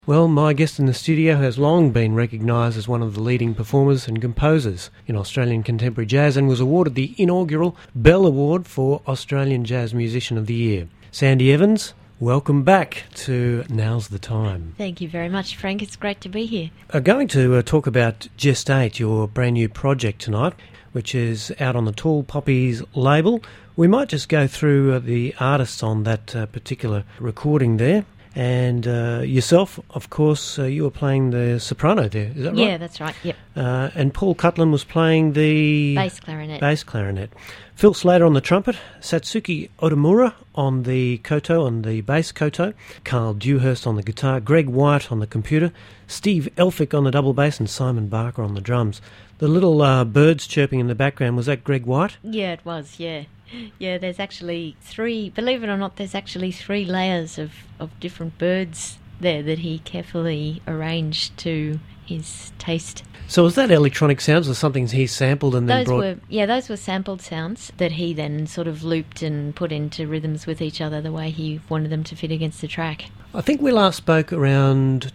Well, my guest in the studio has long been recognised as one of the leading performers and composers in Australian contemporary jazz and was awarded the inaugural Bell Award for Australian Jazz Musician of the Year. Sandy Evans, welcome back to Now's the Time. Thank you very much, Frank. It's great to be here. I'm going to talk about Gestate, your brand new project tonight, which is out on the Tall Poppies label. We might just go through the artists on that particular recording there. And yourself, of course, you were playing the soprano there, is that right? Yeah, that's right, yep. And Paul Cutlam was playing the... Bass clarinet. Phil Slater on the trumpet, Satsuki Otomura on the koto, on the bass koto, Carl Dewhurst on the guitar, Greg White on the computer, Steve Elphick on the double bass, and Simon Barker on the drums. The little birds chirping in the background, was that Greg White? Yeah, it was, yeah. Yeah, there's actually believe it or not, there's actually three layers of different birds there that he carefully arranged to his taste. So was that electronic sounds or something he sampled and then brought... Those were sampled sounds that he then sort of looped and put into rhythms with each other the way he wanted them to fit against the track. I think we last spoke around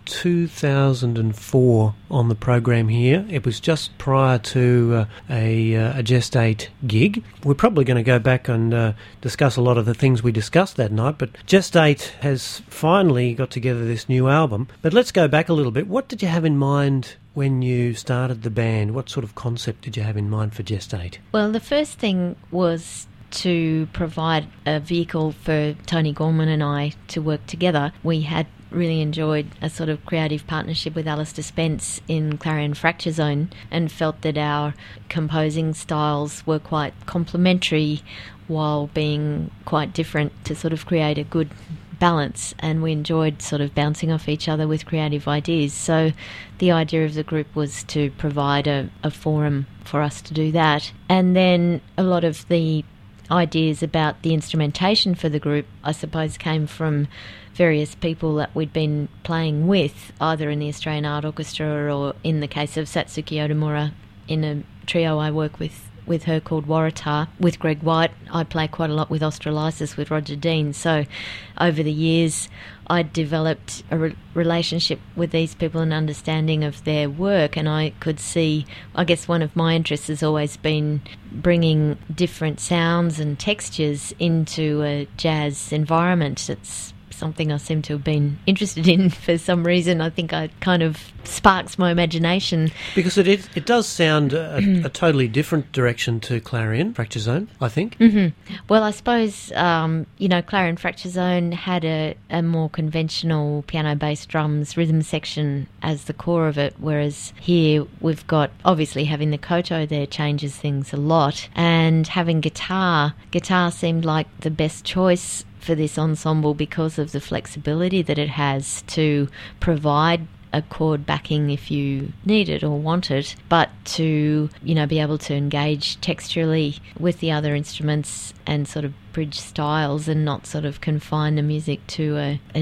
2004 on the program here. It was just prior to a Gestate gig. We're probably going to go back and discuss a lot of the things we discussed that night, but Gestate has finally got together this new album. But let's go back a little bit. What did you have in mind when you started the band? What sort of concept did you have in mind for Gestate? Well, the first thing was to provide a vehicle for Tony Gorman and I to work together. We had really enjoyed a sort of creative partnership with Alistair Spence in Clarion Fracture Zone and felt that our composing styles were quite complementary while being quite different to sort of create a good balance, and we enjoyed sort of bouncing off each other with creative ideas. So the idea of the group was to provide a forum for us to do that. And then a lot of the ideas about the instrumentation for the group, I suppose, came from various people that we'd been playing with, either in the Australian Art Orchestra or, in the case of Satsuki Otomura, in a trio I work with her called Waratah. With Greg White, I play quite a lot with Australysis with Roger Dean. So over the years, I developed a relationship with these people and understanding of their work, and I could see, I guess one of my interests has always been bringing different sounds and textures into a jazz environment. It's something I seem to have been interested in for some reason. I think it kind of sparks my imagination. Because it does sound a totally different direction to Clarion Fracture Zone, I think. Mm-hmm. Well, I suppose, Clarion Fracture Zone had a more conventional piano, bass, drums, rhythm section as the core of it, whereas here we've got, obviously having the koto there changes things a lot, and having guitar seemed like the best choice for this ensemble because of the flexibility that it has to provide a chord backing if you need it or want it, but to, be able to engage texturally with the other instruments and sort of bridge styles and not sort of confine the music to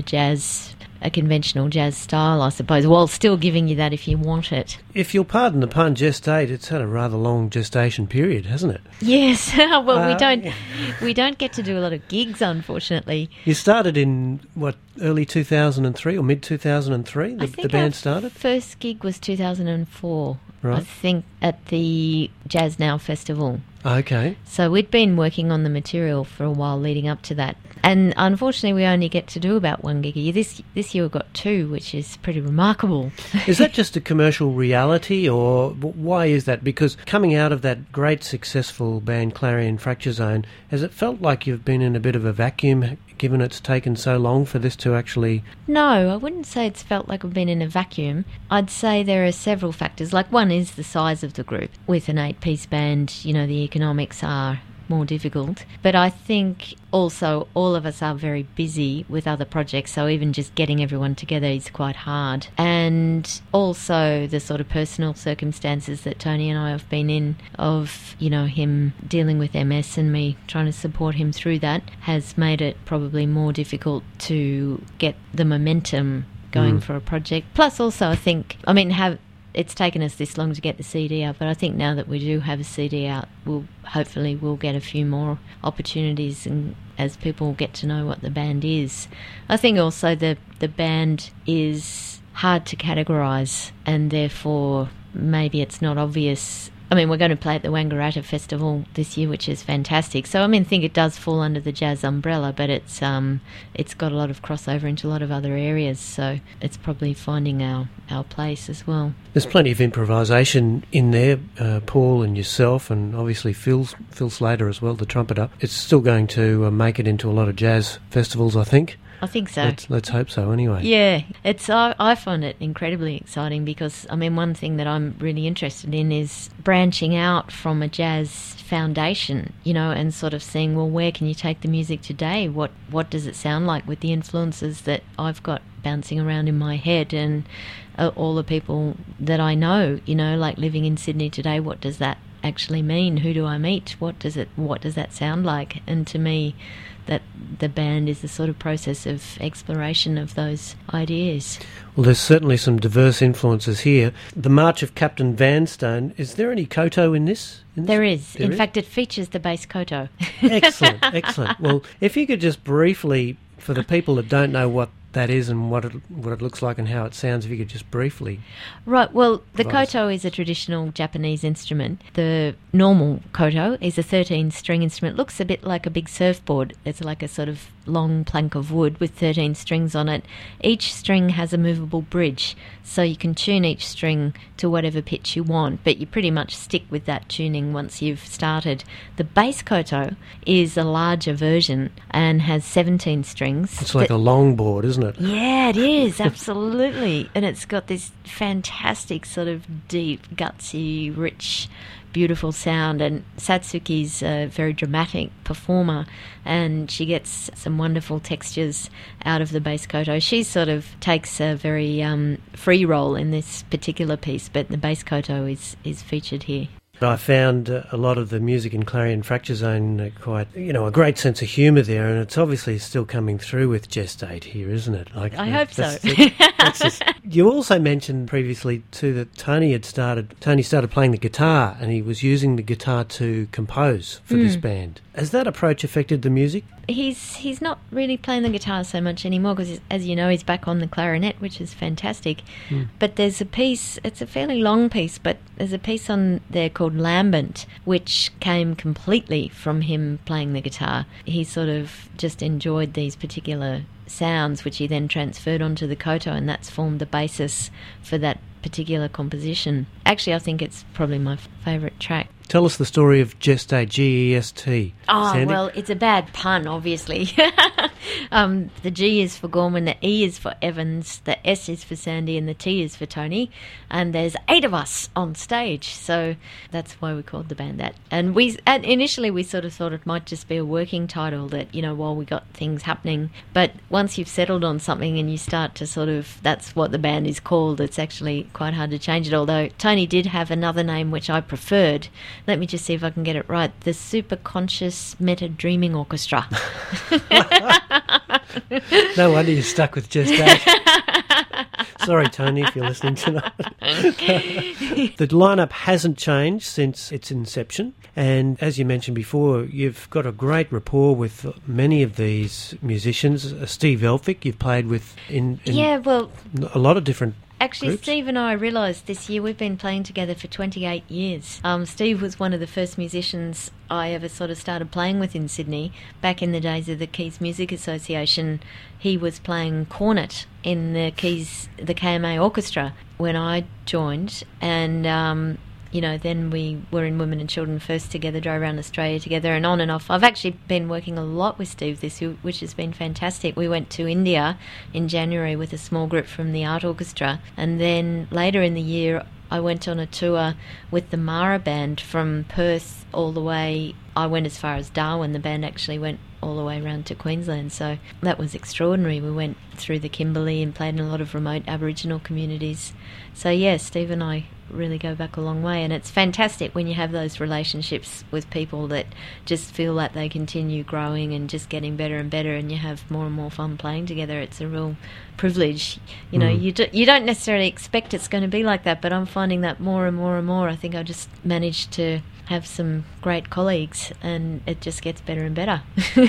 a conventional jazz style, I suppose, while still giving you that if you want it. If you'll pardon the pun, Gestate, it's had a rather long gestation period, hasn't it? Yes. Well, we don't get to do a lot of gigs, unfortunately. You started in, early 2003 or mid-2003, the band started? First gig was 2004, right. I think, at the Jazz Now Festival. Okay. So we'd been working on the material for a while leading up to that. And unfortunately, we only get to do about one gig a year. This year we've got two, which is pretty remarkable. Is that just a commercial reality, or why is that? Because coming out of that great successful band Clarion Fracture Zone, has it felt like you've been in a bit of a vacuum, given it's taken so long for this to actually... No, I wouldn't say it's felt like we've been in a vacuum. I'd say there are several factors. Like, one is the size of the group. With an 8-piece band, the economics are more difficult. But I think also all of us are very busy with other projects, so even just getting everyone together is quite hard. And also the sort of personal circumstances that Tony and I have been in, of, him dealing with MS and me trying to support him through that, has made it probably more difficult to get the momentum going for a project. Plus also I think, it's taken us this long to get the CD out, but I think now that we do have a CD out, we'll get a few more opportunities, and as people get to know what the band is. I think also the band is hard to categorise, and therefore maybe it's not obvious. I mean, we're going to play at the Wangaratta Festival this year, which is fantastic. So, I mean, I think it does fall under the jazz umbrella, but it's got a lot of crossover into a lot of other areas. So it's probably finding our place as well. There's plenty of improvisation in there, Paul and yourself, and obviously Phil Slater as well, the trumpeter. It's still going to make it into a lot of jazz festivals, I think. I think so. Let's hope so anyway. Yeah, I find it incredibly exciting because, I mean, one thing that I'm really interested in is branching out from a jazz foundation, you know, and sort of seeing, well, where can you take the music today? What does it sound like with the influences that I've got bouncing around in my head, and all the people that I know, you know, like living in Sydney today, what does that actually mean? Who do I meet? What does that sound like? And to me, that the band is the sort of process of exploration of those ideas. Well, there's certainly some diverse influences here. The March of Captain Vanstone, is there any koto in this? There is. In fact, it features the bass koto. Excellent. Well, if you could just briefly, for the people that don't know what that is and what it looks like and how it sounds, if you could just briefly... Right, well, the koto is a traditional Japanese instrument. The normal koto is a 13-string instrument. It looks a bit like a big surfboard. It's like a sort of long plank of wood with 13 strings on it. Each string has a movable bridge, so you can tune each string to whatever pitch you want, but you pretty much stick with that tuning once you've started. The bass koto is a larger version and has 17 strings. It's like a longboard, isn't it? Yeah, it is, absolutely. And it's got this fantastic sort of deep, gutsy, rich, beautiful sound. And Satsuki's a very dramatic performer, and she gets some wonderful textures out of the bass koto. She sort of takes a very free role in this particular piece, but the bass koto is featured here. I found a lot of the music in Clarion Fracture Zone quite, a great sense of humour there, and it's obviously still coming through with Gestate here, isn't it? I hope so. You also mentioned previously too that Tony started playing the guitar, and he was using the guitar to compose for this band. Has that approach affected the music? He's not really playing the guitar so much anymore because, as you know, he's back on the clarinet, which is fantastic. But there's a piece, it's a fairly long piece, but there's a piece on there called Lambent, which came completely from him playing the guitar. He sort of just enjoyed these particular sounds, which he then transferred onto the koto, and that's formed the basis for that particular composition. Actually, I think it's probably my favourite track. Tell us the story of Gestate, G-E-S-T. Oh, Sandy? Well, it's a bad pun, obviously. The G is for Gorman, the E is for Evans, the S is for Sandy, and the T is for Tony. And there's 8 of us on stage, so that's why we called the band that. And initially we sort of thought it might just be a working title that, while we got things happening. But once you've settled on something and you start to sort of, that's what the band is called, it's actually quite hard to change it. Although Tony did have another name which I preferred. Let me just see if I can get it right. The Super Conscious Meta Dreaming Orchestra. No wonder you're stuck with Gestate. Sorry, Tony, if you're listening tonight. The lineup hasn't changed since its inception, and as you mentioned before, you've got a great rapport with many of these musicians. Steve Elphick, you've played with in a lot of different Actually, groups. Steve and I realised this year we've been playing together for 28 years. Steve was one of the first musicians I ever sort of started playing with in Sydney. Back in the days of the Keys Music Association, he was playing cornet in the KMA Orchestra when I joined, and then we were in Women and Children First together, drove around Australia together, and on and off. I've actually been working a lot with Steve this year, which has been fantastic. We went to India in January with a small group from the Art Orchestra, and then later in the year I went on a tour with the Mara Band from Perth all the way. I went as far as Darwin. The band actually went all the way around to Queensland, so that was extraordinary. We went through the Kimberley and played in a lot of remote Aboriginal communities. So yeah, Steve and I really go back a long way, and it's fantastic when you have those relationships with people that just feel like they continue growing and just getting better and better, and you have more and more fun playing together. It's a real privilege. You don't necessarily expect it's going to be like that, but I'm finding that more and more and more. I think I just managed to have some great colleagues, and it just gets better and better.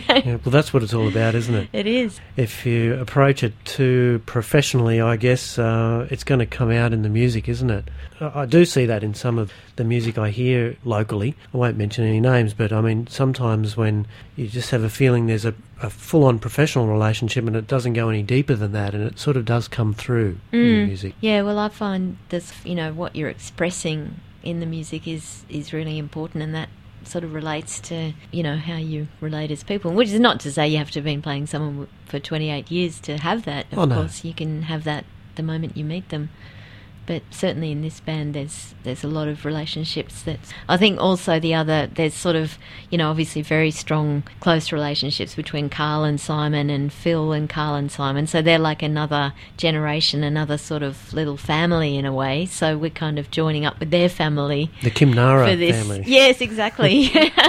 Yeah, well, that's what it's all about, isn't it? It is. If you approach it too professionally, I guess it's going to come out in the music, isn't it? I do see that in some of the music I hear locally. I won't mention any names, but I mean, sometimes when you just have a feeling there's a full-on professional relationship and it doesn't go any deeper than that, and it sort of does come through in the music. Yeah, well, I find this, what you're expressing in the music is really important, and that sort of relates to, how you relate as people, which is not to say you have to have been playing someone for 28 years to have that. Of course, you can have that the moment you meet them. But certainly in this band, there's a lot of relationships that I think also there's sort of, obviously very strong, close relationships between Carl and Simon and Phil and Carl and Simon. So they're like another generation, another sort of little family in a way. So we're kind of joining up with their family. The Kimnara family. Yes, exactly.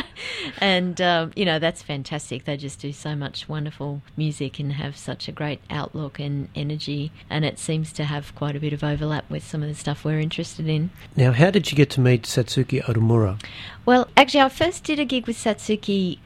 And, that's fantastic. They just do so much wonderful music and have such a great outlook and energy. And it seems to have quite a bit of overlap with some of the stuff we're interested in. Now, how did you get to meet Satsuki Otomura? Well, actually, I first did a gig with Satsuki.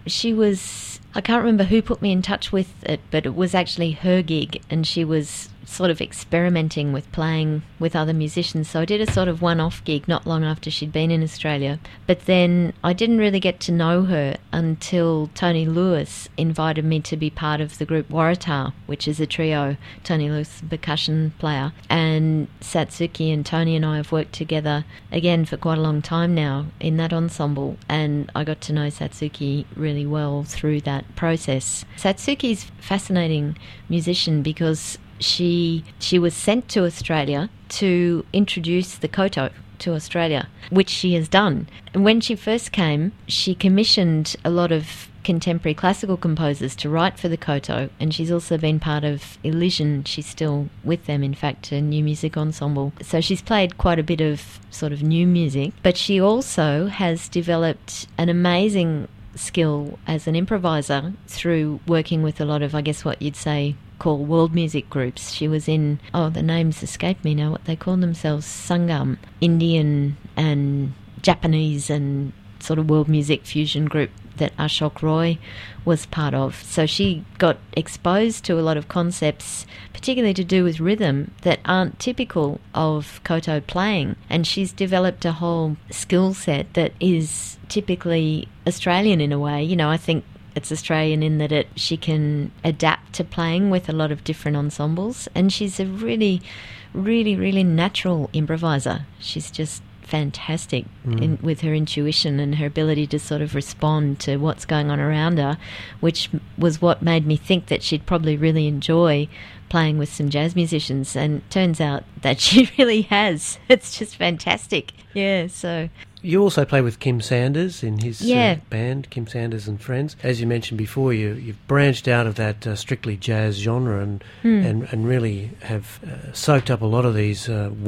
I can't remember who put me in touch with it, but it was actually her gig, and she was sort of experimenting with playing with other musicians. So I did a sort of one-off gig not long after she'd been in Australia. But then I didn't really get to know her until Tony Lewis invited me to be part of the group Waratah, which is a trio. Tony Lewis, percussion player, and Satsuki and Tony and I have worked together again for quite a long time now in that ensemble, and I got to know Satsuki really well through that process. Satsuki's a fascinating musician because she was sent to Australia to introduce the koto to Australia, which she has done. And when she first came, she commissioned a lot of contemporary classical composers to write for the koto, and she's also been part of Elysian. She's still with them, in fact, a new music ensemble. So she's played quite a bit of sort of new music, but she also has developed an amazing skill as an improviser through working with a lot of, I guess what you'd say, call world music groups. She was in, the names escape me now, what they call themselves, Sangam, Indian and Japanese and sort of world music fusion group that Ashok Roy was part of. So she got exposed to a lot of concepts, particularly to do with rhythm, that aren't typical of koto playing. And she's developed a whole skill set that is typically Australian in a way. I think it's Australian in that she can adapt to playing with a lot of different ensembles, and she's a really, really, really natural improviser. She's just fantastic with her intuition and her ability to sort of respond to what's going on around her, which was what made me think that she'd probably really enjoy playing with some jazz musicians, and turns out that she really has. It's just fantastic. Yeah, so... You also play with Kim Sanders in his band, Kim Sanders and Friends. As you mentioned before, you've branched out of that strictly jazz genre and really have soaked up a lot of these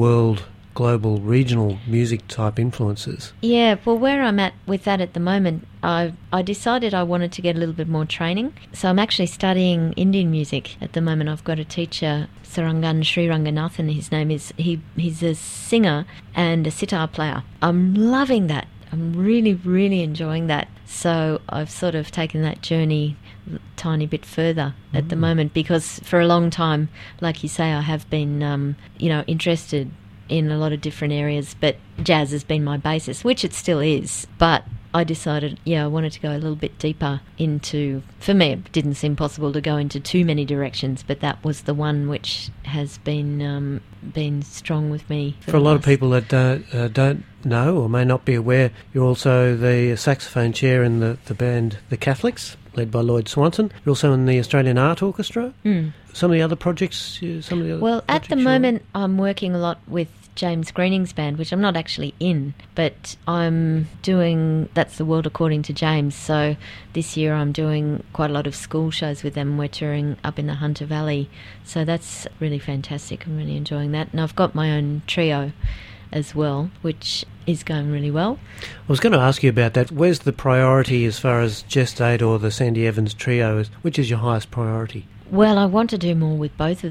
global, regional music type influences. Yeah, well, where I'm at with that at the moment, I decided I wanted to get a little bit more training. So I'm actually studying Indian music at the moment. I've got a teacher, Sarangan Sri Ranganathan, his name is. He's a singer and a sitar player. I'm loving that. I'm really, really enjoying that. So I've sort of taken that journey a tiny bit further at the moment, because for a long time, like you say, I have been, interested in a lot of different areas, but jazz has been my basis, which it still is. But I decided, I wanted to go a little bit deeper into, for me, it didn't seem possible to go into too many directions, but that was the one which has been strong with me. For a lot of people that don't know or may not be aware, you're also the saxophone chair in the band The Catholics, led by Lloyd Swanson. You're also in the Australian Art Orchestra. Some of the other projects? Well, at the moment, I'm working a lot with James Greening's band, which I'm not actually in, but I'm doing, that's The World According to James. So this year I'm doing quite a lot of school shows with them. We're touring up in the Hunter Valley. So that's really fantastic. I'm really enjoying that. And I've got my own trio as well, which is going really well. I was going to ask you about that. Where's the priority as far as Gestate or the Sandy Evans trio? Which is your highest priority? Well, I want to do more with both of them.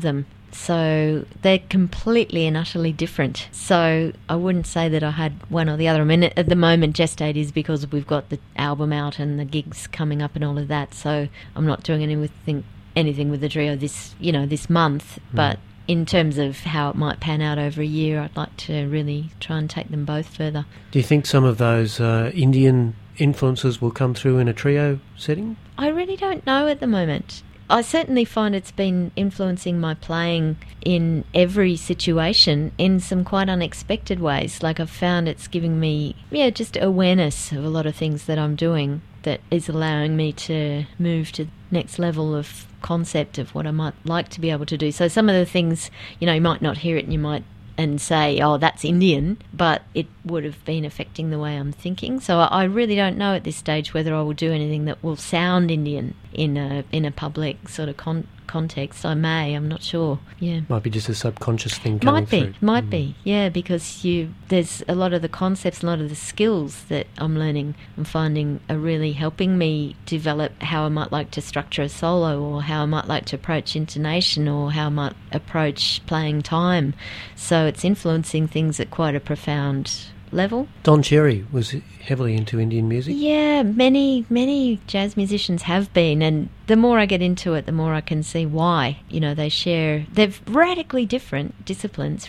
So they're completely and utterly different. So I wouldn't say that I had one or the other. I mean, at the moment, Gestate is because we've got the album out and the gigs coming up and all of that. So I'm not doing anything with the trio this month. But in terms of how it might pan out over a year, I'd like to really try and take them both further. Do you think some of those Indian influences will come through in a trio setting? I really don't know at the moment. I certainly find it's been influencing my playing in every situation in some quite unexpected ways. Like I've found it's giving me, just awareness of a lot of things that I'm doing that is allowing me to move to the next level of concept of what I might like to be able to do. So some of the things, you might not hear it and say, oh, that's Indian, but it would have been affecting the way I'm thinking. So I really don't know at this stage whether I will do anything that will sound Indian in a public sort of context. I may, I'm not sure. Yeah, might be just a subconscious thing coming through. Might be, yeah, because there's a lot of the concepts, a lot of the skills that I'm learning, I'm finding are really helping me develop how I might like to structure a solo, or how I might like to approach intonation, or how I might approach playing time. So it's influencing things at quite a profound level. Don Cherry was heavily into Indian music. Yeah, many jazz musicians have been, and the more I get into it, the more I can see why. They're radically different disciplines,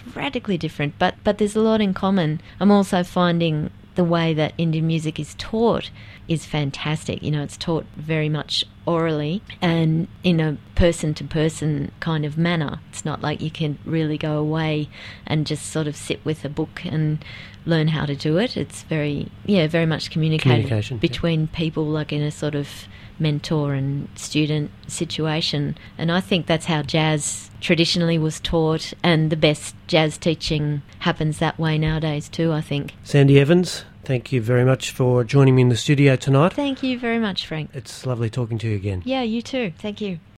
but there's a lot in common. I'm also finding the way that Indian music is taught is fantastic. It's taught very much orally and in a person-to-person kind of manner. It's not like you can really go away and just sort of sit with a book and learn how to do it. It's very much communication between people, like in a sort of mentor and student situation. And I think that's how jazz traditionally was taught, and the best jazz teaching happens that way nowadays too, I think. Sandy Evans, thank you very much for joining me in the studio tonight. Thank you very much, Frank. It's lovely talking to you again. Yeah, you too. Thank you.